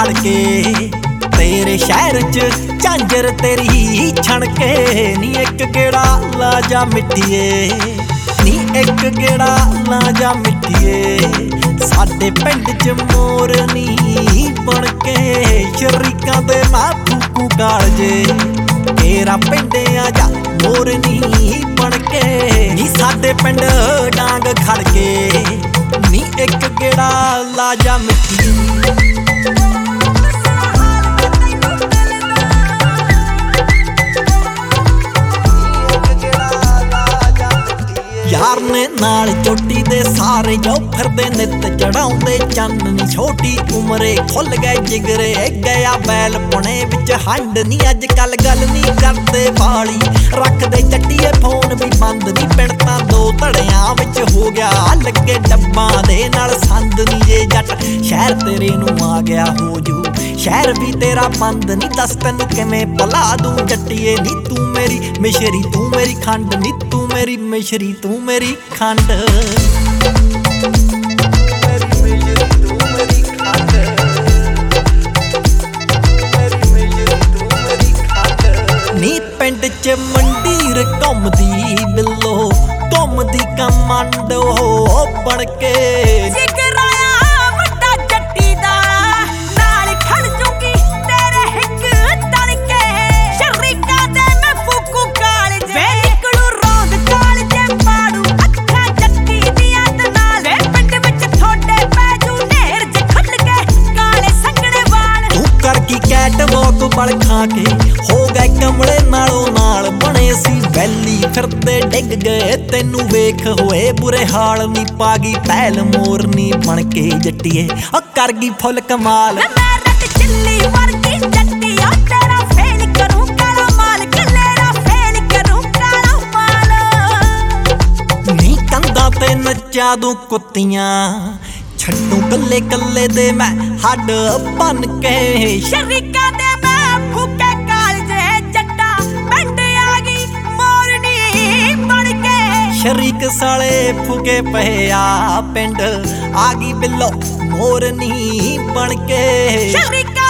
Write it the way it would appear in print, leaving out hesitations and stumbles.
खड़ के तेरे शहर च झांजर तेरी छणके नी एक गेड़ा ला जा मिट्टिए नी एक गेड़ा ला जा मिट्टिए साडे पिंड च मोर नी बन के शरीकां दे मैं फूकू कालजे तेरा पिंड आ जा मोर नी बन के नी साडे पिंड डांग खड़ के नी एक गेड़ा ला जा मिट्टिए यार ने नाल चोटी दे सारे जो फिरदे नित चढ़ाउंदे चाननी छोटी उमरे खुल गए जिगरे गया बैल पुणे विच हंड नी अज कल गल नी करदे वाली रखदे चट्टीए फोन भी बंद नी पिणता दो धड़ियां विच हो गया लगे डब्बां दे नाल संद नी जे जट शहर तेरे नूं आ गया हो जू शहर भी तेरा बंद नी दस तैनूं किवें भुला दूं जट्टीए नी तू मेरी मिशरी तू मेरी खंड नी तू मेरी मिशरी तू मेरी खंड नी पिंड च मंडीर घुमदी बिल्लो घुमदी कमांडो बन के बल खा के हो गए कमले नालों नाल बने सी वैली फिरदे डिग गए तेनू वेख होए बुरे हाल नी पागी पहल मोरनी बन के जट्टिए कर गई फुल कमाल नी कंधा ते नचा दूं कुत्तियां छड्डू कल्ले कल्ले दे मैं हड बन के शरीका दे मैं फूके कालजे जट्टा पिंड आ गई मोरनी बन के शरीक साले फूके पे आ पिंड आ गई बिल्लो मोरनी बन के शरीका